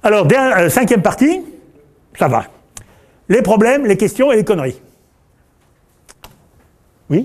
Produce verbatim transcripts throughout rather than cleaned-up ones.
Alors, dernière, euh, cinquième partie, ça va. Les problèmes, les questions et les conneries. Oui?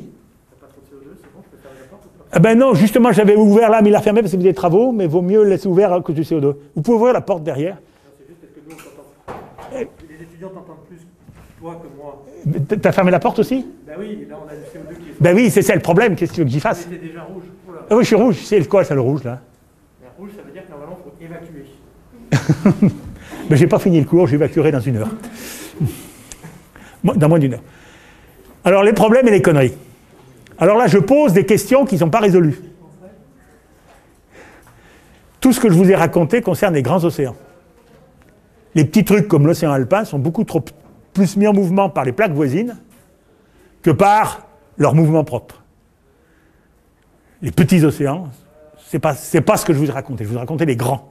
Ah ben non, justement, j'avais ouvert là, mais il l'a fermé parce que vous avez des travaux, mais il vaut mieux le laisser ouvert à cause du C O deux. Vous pouvez ouvrir la porte derrière. C'est juste parce que nous, on t'entend. Les étudiants t'entendent plus toi que moi. T'as fermé la porte aussi? Ben oui, là, on a du C O deux qui est... Ben oui, c'est ça le problème, qu'est-ce que tu veux que j'y fasse? C'était déjà rouge. Oula. Ah oui, je suis rouge, c'est quoi ça, le rouge, là? Ben, rouge, ça veut dire que normalement, il faut évacuer. Ben j'ai pas fini le cours, j'évacuerai dans une heure. Dans moins d'une heure. Alors, les problèmes et les conneries. Alors là, je pose des questions qui ne sont pas résolues. Tout ce que je vous ai raconté concerne les grands océans. Les petits trucs comme l'océan alpin sont beaucoup trop plus mis en mouvement par les plaques voisines que par leur mouvement propre. Les petits océans, ce n'est pas, c'est pas ce que je vous ai raconté. Je vous ai raconté les grands.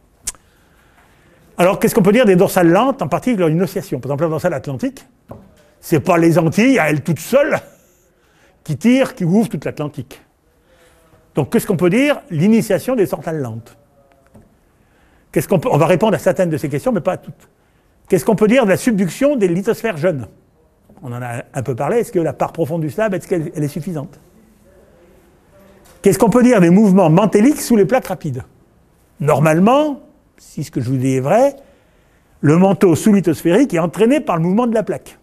Alors, qu'est-ce qu'on peut dire des dorsales lentes, en particulier une oscillation? Par exemple, la dorsale atlantique, ce n'est pas les Antilles, à elles toutes seules, qui tirent, qui ouvrent toute l'Atlantique. Donc, qu'est-ce qu'on peut dire? L'initiation des dorsales lentes. Qu'est-ce qu'on peut... On va répondre à certaines de ces questions, mais pas à toutes. Qu'est-ce qu'on peut dire de la subduction des lithosphères jeunes? On en a un peu parlé. Est-ce que la part profonde du slab, est-ce qu'elle elle est suffisante? Qu'est-ce qu'on peut dire des mouvements mantéliques sous les plaques rapides? Normalement, si ce que je vous dis est vrai, le manteau sous-lithosphérique est entraîné par le mouvement de la plaque.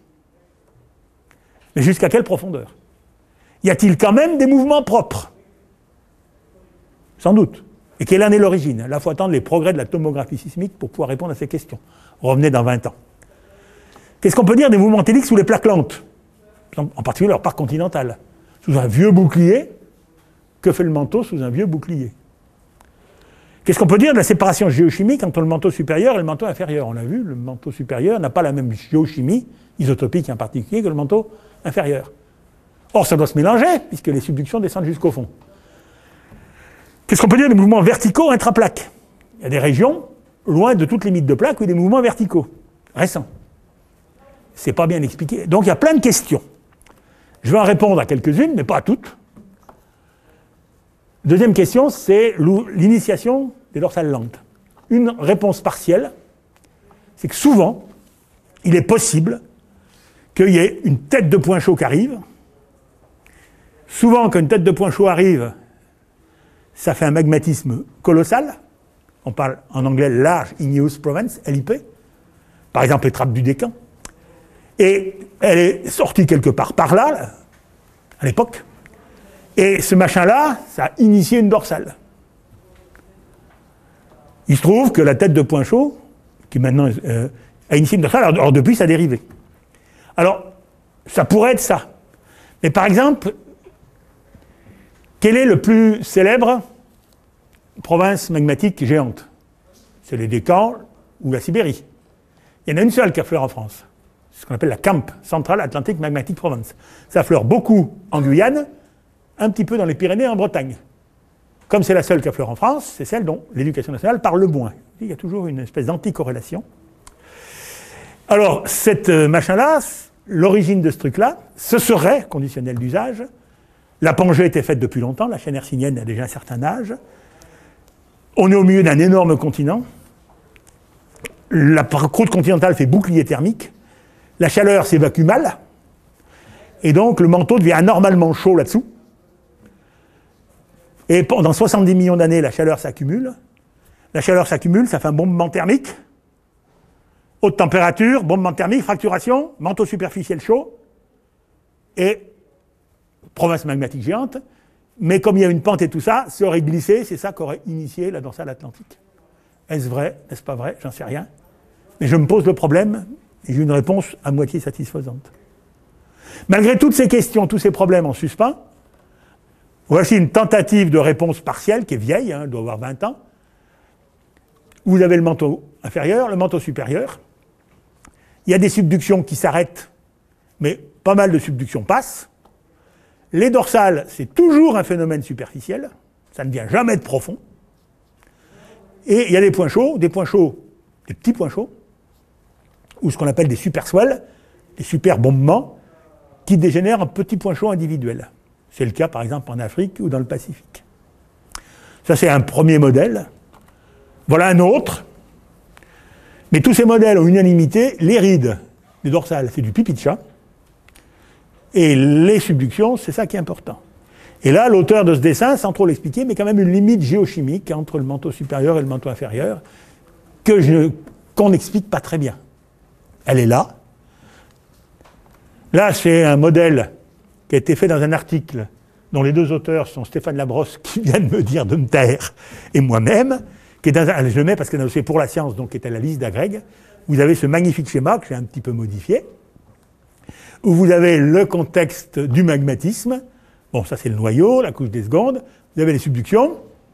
Mais jusqu'à quelle profondeur? Y a-t-il quand même des mouvements propres? Sans doute. Et quelle en est l'origine? Là, il faut attendre les progrès de la tomographie sismique pour pouvoir répondre à ces questions. Revenez dans vingt ans. Qu'est-ce qu'on peut dire des mouvements mantéliques sous les plaques lentes? En particulier leur part continentale. Sous un vieux bouclier, que fait le manteau sous un vieux bouclier? Qu'est-ce qu'on peut dire de la séparation géochimique entre le manteau supérieur et le manteau inférieur? On l'a vu, le manteau supérieur n'a pas la même géochimie, isotopique en particulier, que le manteau inférieur. Or, ça doit se mélanger, puisque les subductions descendent jusqu'au fond. Qu'est-ce qu'on peut dire des mouvements verticaux intraplaques? Il y a des régions, loin de toute limite de plaque, où il y a des mouvements verticaux, récents. C'est pas bien expliqué. Donc, il y a plein de questions. Je vais en répondre à quelques-unes, mais pas à toutes. Deuxième question, c'est l'initiation des dorsales lentes. Une réponse partielle, c'est que souvent, il est possible qu'il y ait une tête de point chaud qui arrive. Souvent, quand une tête de point chaud arrive, ça fait un magmatisme colossal. On parle en anglais Large Igneous Province, L I P. Par exemple, les trappes du Décan. Et elle est sortie quelque part par là, là à l'époque. Et ce machin-là, ça a initié une dorsale. Il se trouve que la tête de point chaud, qui maintenant euh, a initié une dorsale, alors, alors depuis, ça a dérivé. Alors, ça pourrait être ça. Mais par exemple, quel est le plus célèbre province magmatique géante? C'est les Décans ou la Sibérie. Il y en a une seule qui affleure en France. C'est ce qu'on appelle la C A M P, Central Atlantic Magmatic Province. Ça affleure beaucoup en Guyane, un petit peu dans les Pyrénées et en Bretagne. Comme c'est la seule qui affleure en France, c'est celle dont l'éducation nationale parle le moins. Il y a toujours une espèce d'anticorrélation. Alors, cette machin-là, l'origine de ce truc-là, ce serait conditionnel d'usage. La Pangée était faite depuis longtemps, la chaîne hercynienne a déjà un certain âge. On est au milieu d'un énorme continent. La croûte continentale fait bouclier thermique. La chaleur s'évacue mal. Et donc, le manteau devient anormalement chaud là-dessous. Et pendant soixante-dix millions d'années, la chaleur s'accumule. La chaleur s'accumule, ça fait un bombement thermique. Haute température, bombement thermique, fracturation, manteau superficiel chaud. Et province magmatique géante. Mais comme il y a une pente et tout ça, ça aurait glissé, c'est ça qui aurait initié la dorsale atlantique. Est-ce vrai? N'est-ce pas vrai? J'en sais rien. Mais je me pose le problème et j'ai une réponse à moitié satisfaisante. Malgré toutes ces questions, tous ces problèmes en suspens, voici une tentative de réponse partielle qui est vieille, hein, elle doit avoir vingt ans. Vous avez le manteau inférieur, le manteau supérieur. Il y a des subductions qui s'arrêtent, mais pas mal de subductions passent. Les dorsales, c'est toujours un phénomène superficiel, ça ne vient jamais de profond. Et il y a des points chauds, des points chauds, des petits points chauds, ou ce qu'on appelle des super swells, des super bombements, qui dégénèrent en petits points chauds individuels. C'est le cas, par exemple, en Afrique ou dans le Pacifique. Ça, c'est un premier modèle. Voilà un autre. Mais tous ces modèles ont une unanimité, les rides, les dorsales, c'est du pipi de chat, et les subductions, c'est ça qui est important. Et là, l'auteur de ce dessin, sans trop l'expliquer, met quand même une limite géochimique entre le manteau supérieur et le manteau inférieur, que je, qu'on n'explique pas très bien. Elle est là. Là, c'est un modèle qui a été fait dans un article dont les deux auteurs sont Stéphane Labrosse, qui vient de me dire de me taire, et moi-même, qui est dans un, je le mets parce que c'est pour la science, donc qui est à la liste d'Agreg. Vous avez ce magnifique schéma que j'ai un petit peu modifié, où vous avez le contexte du magmatisme. Bon, ça c'est le noyau, la couche des secondes. Vous avez les subductions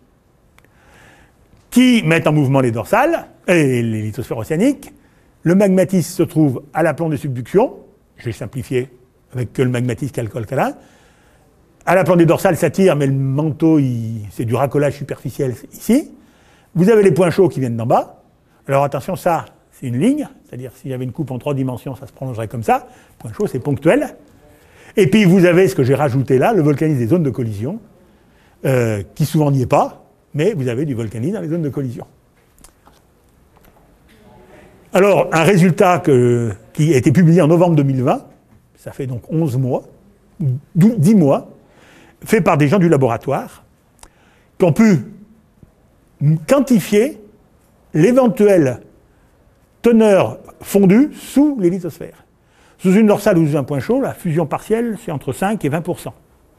qui mettent en mouvement les dorsales et les lithosphères océaniques. Le magmatisme se trouve à l'aplomb des subductions. Je vais simplifier avec que le magmatisme qui est alcool câlin. À l'aplomb des dorsales, ça tire, mais le manteau, il, c'est du racolage superficiel ici. Vous avez les points chauds qui viennent d'en bas. Alors attention, ça, c'est une ligne. C'est-à-dire, s'il y avait une coupe en trois dimensions, ça se prolongerait comme ça. Point chaud, c'est ponctuel. Et puis, vous avez ce que j'ai rajouté là, le volcanisme des zones de collision, euh, qui souvent n'y est pas, mais vous avez du volcanisme dans les zones de collision. Alors, un résultat que, qui a été publié en novembre deux mille vingt, ça fait donc onze mois, dix mois, fait par des gens du laboratoire, qui ont pu quantifier l'éventuelle teneur fondue sous les lithosphères. Sous une dorsale ou sous un point chaud, la fusion partielle, c'est entre cinq et vingt pour cent.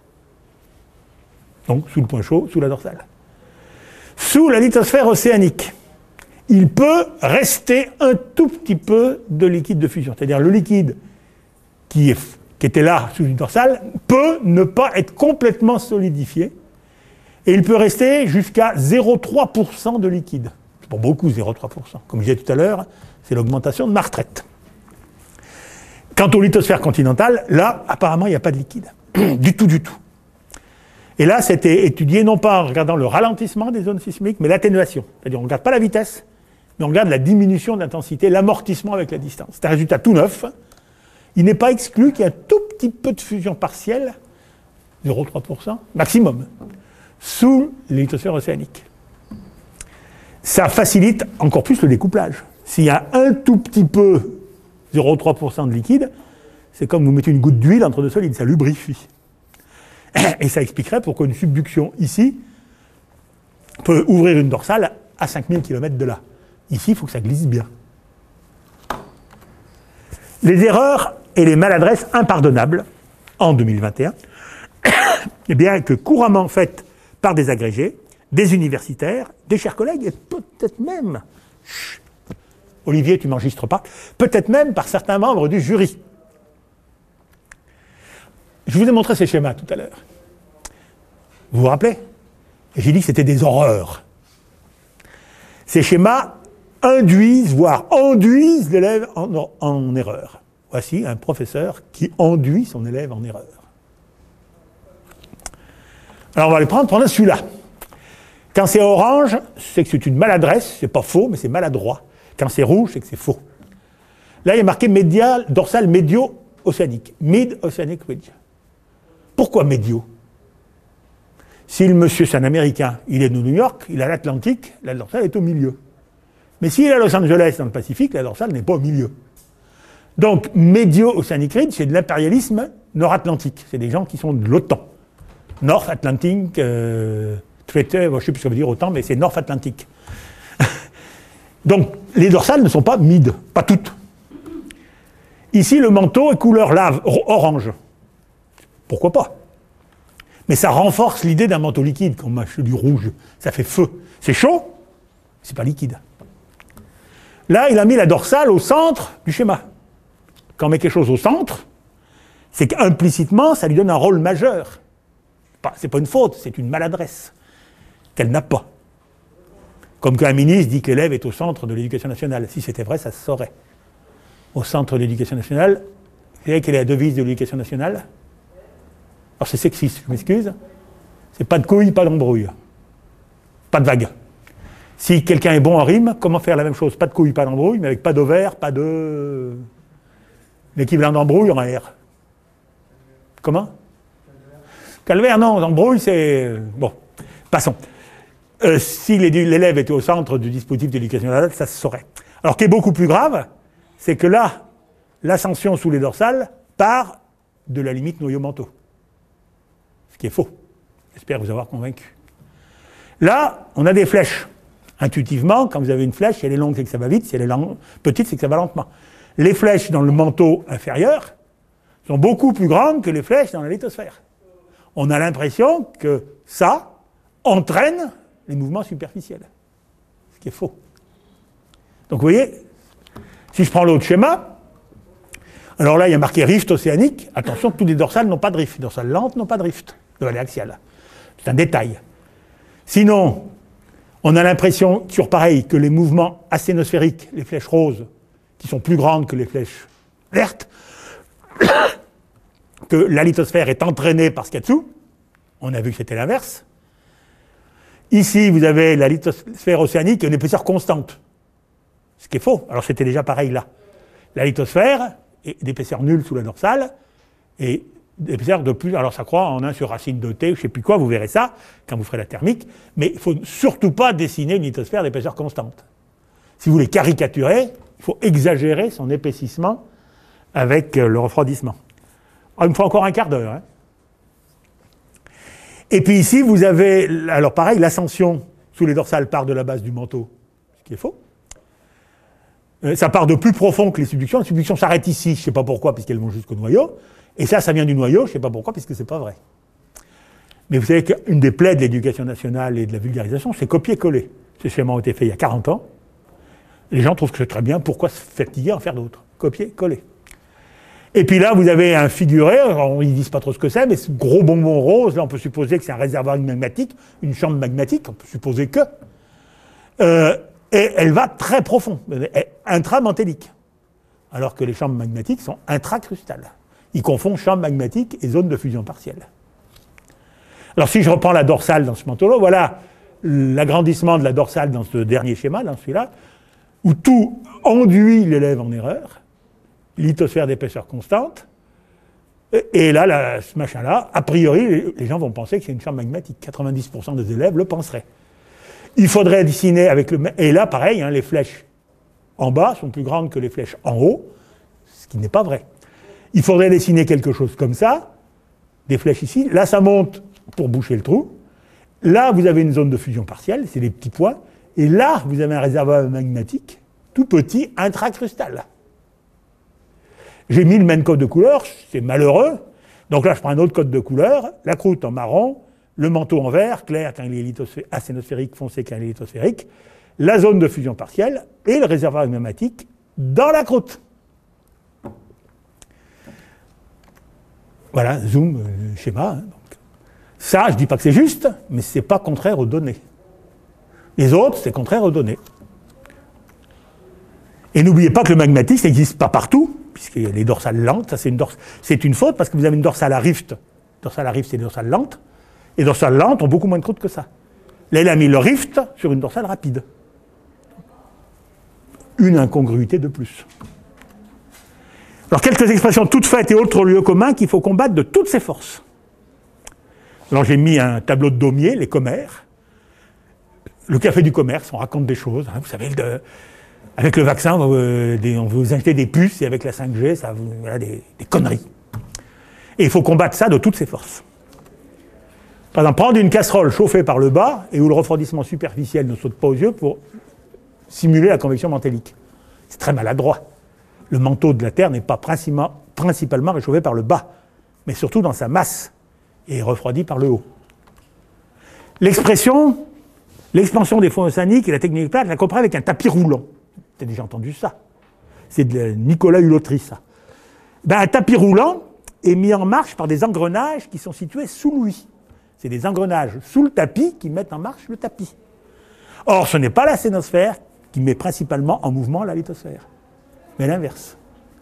Donc, sous le point chaud, sous la dorsale. Sous la lithosphère océanique, il peut rester un tout petit peu de liquide de fusion. C'est-à-dire le liquide qui, est, qui était là sous une dorsale peut ne pas être complètement solidifié. Et il peut rester jusqu'à zéro virgule trois pour cent de liquide. C'est pas beaucoup, zéro virgule trois pour cent. Comme je disais tout à l'heure, c'est l'augmentation de ma retraite. Quant aux lithosphères continentales, là, apparemment, il n'y a pas de liquide. Du tout, du tout. Et là, c'était étudié non pas en regardant le ralentissement des zones sismiques, mais l'atténuation. C'est-à-dire, on ne regarde pas la vitesse, mais on regarde la diminution d'intensité, l'amortissement avec la distance. C'est un résultat tout neuf. Il n'est pas exclu qu'il y ait un tout petit peu de fusion partielle, zéro virgule trois pour cent, maximum, sous les lithosphères océaniques. Ça facilite encore plus le découplage. S'il y a un tout petit peu, zéro virgule trois pour cent de liquide, c'est comme vous mettez une goutte d'huile entre deux solides, ça lubrifie. Et ça expliquerait pourquoi une subduction ici peut ouvrir une dorsale à cinq mille kilomètres de là. Ici, il faut que ça glisse bien. Les erreurs et les maladresses impardonnables en deux mille vingt et un, eh bien, que couramment faites par des agrégés, des universitaires, des chers collègues, et peut-être même, chut, Olivier, tu m'enregistres pas, peut-être même par certains membres du jury. Je vous ai montré ces schémas tout à l'heure. Vous vous rappelez? J'ai dit que c'était des horreurs. Ces schémas induisent, voire enduisent l'élève en, en erreur. Voici un professeur qui enduit son élève en erreur. Alors on va les prendre, prendre celui-là. Quand c'est orange, c'est que c'est une maladresse, c'est pas faux, mais c'est maladroit. Quand c'est rouge, c'est que c'est faux. Là, il y a marqué médial, dorsal médio-océanique. Mid-Oceanic Ridge. Pourquoi médio? Si le monsieur, c'est un Américain, il est de New York, il a l'Atlantique, la dorsale est au milieu. Mais s'il est à Los Angeles, dans le Pacifique, la dorsale n'est pas au milieu. Donc, médio-Oceanic Ridge, c'est de l'impérialisme nord-atlantique. C'est des gens qui sont de l'OTAN. North Atlantic euh, Treaty, je ne sais plus ce que ça veut dire autant, mais c'est North Atlantic. Donc, les dorsales ne sont pas mid, pas toutes. Ici, le manteau est couleur lave, orange. Pourquoi pas? Mais ça renforce l'idée d'un manteau liquide, comme du rouge. Ça fait feu. C'est chaud, c'est pas liquide. Là, il a mis la dorsale au centre du schéma. Quand on met quelque chose au centre, c'est qu'implicitement, ça lui donne un rôle majeur. C'est pas une faute, c'est une maladresse qu'elle n'a pas. Comme qu'un ministre dit que l'élève est au centre de l'éducation nationale. Si c'était vrai, ça se saurait. Au centre de l'éducation nationale, vous savez quelle est la devise de l'éducation nationale? Alors c'est sexiste, je m'excuse. C'est pas de couilles, pas d'embrouille. Pas de vague. Si quelqu'un est bon en rime, comment faire la même chose? Pas de couilles, pas d'embrouille, mais avec pas d'ovaire, pas de... L'équivalent d'embrouille en R. Comment? Calvaire, non, embrouille, c'est... Bon, passons. Euh, si l'élève était au centre du dispositif d'éducation nationale, ça se saurait. Alors, ce qui est beaucoup plus grave, c'est que là, l'ascension sous les dorsales part de la limite noyau-manteau. Ce qui est faux. J'espère vous avoir convaincu. Là, on a des flèches. Intuitivement, quand vous avez une flèche, si elle est longue, c'est que ça va vite, si elle est long, petite, c'est que ça va lentement. Les flèches dans le manteau inférieur sont beaucoup plus grandes que les flèches dans la lithosphère. On a l'impression que ça entraîne les mouvements superficiels. Ce qui est faux. Donc vous voyez, si je prends l'autre schéma, alors là il y a marqué rift océanique. Attention, tous les dorsales n'ont pas de rift. Les dorsales lentes n'ont pas de rift de vallée axiale. C'est un détail. Sinon, on a l'impression, toujours pareil, que les mouvements asténosphériques, les flèches roses, qui sont plus grandes que les flèches vertes, que la lithosphère est entraînée par ce qu'il y a dessous. On a vu que c'était l'inverse. Ici, vous avez la lithosphère océanique qui a une épaisseur constante. Ce qui est faux. Alors c'était déjà pareil là. La lithosphère est d'épaisseur nulle sous la dorsale et d'épaisseur de plus, alors ça croît en un sur racine de t, je ne sais plus quoi, vous verrez ça quand vous ferez la thermique, mais il ne faut surtout pas dessiner une lithosphère d'épaisseur constante. Si vous voulez caricaturer, il faut exagérer son épaississement avec le refroidissement. Alors, il me faut encore un quart d'heure. Hein. Et puis ici, vous avez, alors pareil, l'ascension sous les dorsales part de la base du manteau, ce qui est faux. Euh, ça part de plus profond que les subductions. Les subductions s'arrêtent ici, je ne sais pas pourquoi, puisqu'elles vont jusqu'au noyau. Et ça, ça vient du noyau, je ne sais pas pourquoi, puisque ce n'est pas vrai. Mais vous savez qu'une des plaies de l'éducation nationale et de la vulgarisation, c'est copier-coller. Ces schémas ont été faits il y a quarante ans. Les gens trouvent que c'est très bien, pourquoi se fatiguer à en faire d'autres? Copier-coller. Et puis là, vous avez un figuré, alors, ils ne disent pas trop ce que c'est, mais ce gros bonbon rose, là, on peut supposer que c'est un réservoir magmatique, une chambre magmatique, on peut supposer que. Euh, et elle va très profond, intramantélique. Alors que les chambres magmatiques sont intracrustales. Ils confondent chambre magmatique et zone de fusion partielle. Alors si je reprends la dorsale dans ce manteau-là, voilà l'agrandissement de la dorsale dans ce dernier schéma, dans celui-là, où tout enduit l'élève en erreur, lithosphère d'épaisseur constante, et là, là ce machin-là, a priori, les gens vont penser que c'est une chambre magmatique. quatre-vingt-dix pour cent des élèves le penseraient. Il faudrait dessiner avec le... Et là, pareil, hein, les flèches en bas sont plus grandes que les flèches en haut, ce qui n'est pas vrai. Il faudrait dessiner quelque chose comme ça, des flèches ici. Là, ça monte pour boucher le trou. Là, vous avez une zone de fusion partielle, c'est des petits points. Et là, vous avez un réservoir magmatique, tout petit, intracrustal. J'ai mis le même code de couleur, c'est malheureux. Donc là, je prends un autre code de couleur, la croûte en marron, le manteau en vert, clair quand il est asténosphérique, foncé quand il est lithosphérique, la zone de fusion partielle et le réservoir magmatique dans la croûte. Voilà, zoom, euh, schéma. Hein, donc. Ça, je ne dis pas que c'est juste, mais ce n'est pas contraire aux données. Les autres, c'est contraire aux données. Et n'oubliez pas que le magmatique, ça n'existe pas partout, puisqu'il y a les dorsales lentes. Ça, c'est une, dors... c'est une faute parce que vous avez une dorsale à rift. Dorsale à rift, c'est des dorsales lentes. Les dorsales lentes ont beaucoup moins de croûte que ça. Là, il a mis le rift sur une dorsale rapide. Une incongruité de plus. Alors, quelques expressions toutes faites et autres lieux communs qu'il faut combattre de toutes ses forces. Alors, j'ai mis un tableau de Daumier, les commères. Le café du commerce, on raconte des choses. Hein, vous savez, de, avec le vaccin, euh, des, on veut vous injecter des puces, et avec la cinq G, ça vous, voilà, des, des conneries. Et il faut combattre ça de toutes ses forces. Par exemple, prendre une casserole chauffée par le bas et où le refroidissement superficiel ne saute pas aux yeux pour simuler la convection mantélique. C'est très maladroit. Le manteau de la Terre n'est pas principalement, principalement réchauffé par le bas, mais surtout dans sa masse, et refroidi par le haut. L'expression, l'expansion des fonds océaniques et la technique plate, la comprend avec un tapis roulant. Tu as déjà entendu ça. C'est de Nicolas Hulotry, ça. Ben, un tapis roulant est mis en marche par des engrenages qui sont situés sous lui. C'est des engrenages sous le tapis qui mettent en marche le tapis. Or, ce n'est pas la sténosphère qui met principalement en mouvement la lithosphère, mais l'inverse.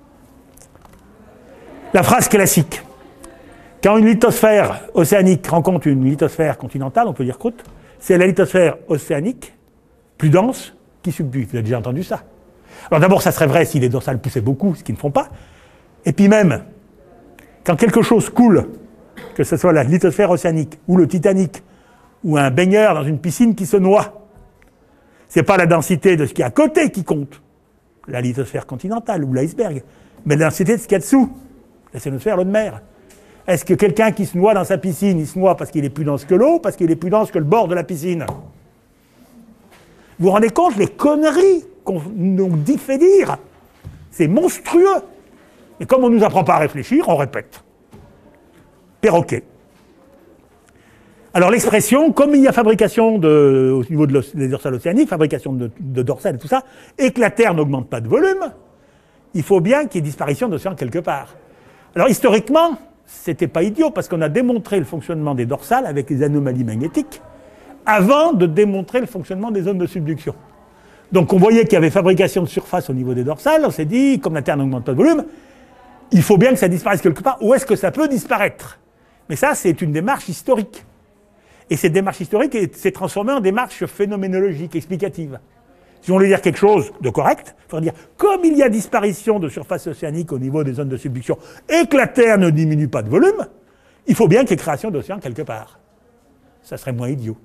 La phrase classique. Quand une lithosphère océanique rencontre une lithosphère continentale, on peut dire croûte, c'est la lithosphère océanique, plus dense, qui subdue. Vous avez déjà entendu ça. Alors d'abord, ça serait vrai si les dorsales poussaient beaucoup, ce qu'ils ne font pas. Et puis même, quand quelque chose coule, que ce soit la lithosphère océanique, ou le Titanic, ou un baigneur dans une piscine qui se noie, c'est pas la densité de ce qui est à côté qui compte, la lithosphère continentale ou l'iceberg, mais la densité de ce qu'il y a dessous, la cénosphère, l'eau de mer. Est-ce que quelqu'un qui se noie dans sa piscine, il se noie parce qu'il est plus dense que l'eau, parce qu'il est plus dense que le bord de la piscine? Vous vous rendez compte les conneries qu'on nous dit fait dire? C'est monstrueux. Et comme on ne nous apprend pas à réfléchir, on répète. Perroquet. Alors l'expression, comme il y a fabrication de, au niveau des dorsales océaniques, fabrication de, de dorsales et tout ça, et que la Terre n'augmente pas de volume, il faut bien qu'il y ait disparition d'océans quelque part. Alors historiquement, c'était pas idiot, parce qu'on a démontré le fonctionnement des dorsales avec les anomalies magnétiques, avant de démontrer le fonctionnement des zones de subduction. Donc on voyait qu'il y avait fabrication de surface au niveau des dorsales, on s'est dit, comme la Terre n'augmente pas de volume, il faut bien que ça disparaisse quelque part. Où est-ce que ça peut disparaître? Mais ça, c'est une démarche historique. Et cette démarche historique s'est transformée en démarche phénoménologique, explicative. Si on veut dire quelque chose de correct, il faudrait dire, comme il y a disparition de surface océanique au niveau des zones de subduction et que la Terre ne diminue pas de volume, il faut bien qu'il y ait création d'océans quelque part. Ça serait moins idiot.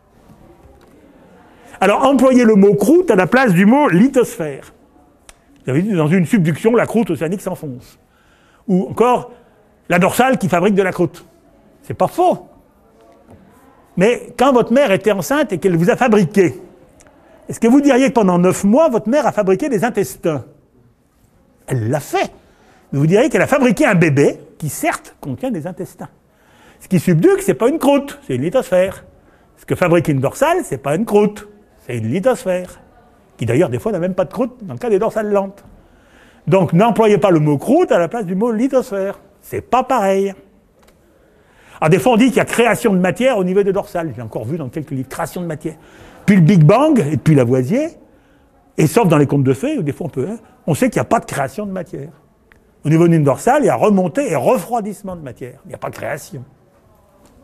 Alors, employer le mot croûte à la place du mot lithosphère. Vous avez dit, dans une subduction, la croûte océanique s'enfonce. Ou encore, la dorsale qui fabrique de la croûte. C'est pas faux. Mais quand votre mère était enceinte et qu'elle vous a fabriqué, est-ce que vous diriez que pendant neuf mois, votre mère a fabriqué des intestins? Elle l'a fait. Mais vous diriez qu'elle a fabriqué un bébé qui, certes, contient des intestins. Ce qui subduque, c'est pas une croûte, c'est une lithosphère. Ce que fabrique une dorsale, c'est pas une croûte, c'est une lithosphère. Qui d'ailleurs, des fois, n'a même pas de croûte dans le cas des dorsales lentes. Donc, n'employez pas le mot croûte à la place du mot lithosphère. C'est pas pareil. Alors, des fois, on dit qu'il y a création de matière au niveau des dorsales. J'ai encore vu dans quelques livres, création de matière. Puis le Big Bang, et puis Lavoisier, et sauf dans les contes de fées, où des fois on peut, hein, on sait qu'il n'y a pas de création de matière. Au niveau d'une dorsale, il y a remontée et refroidissement de matière. Il n'y a pas de création.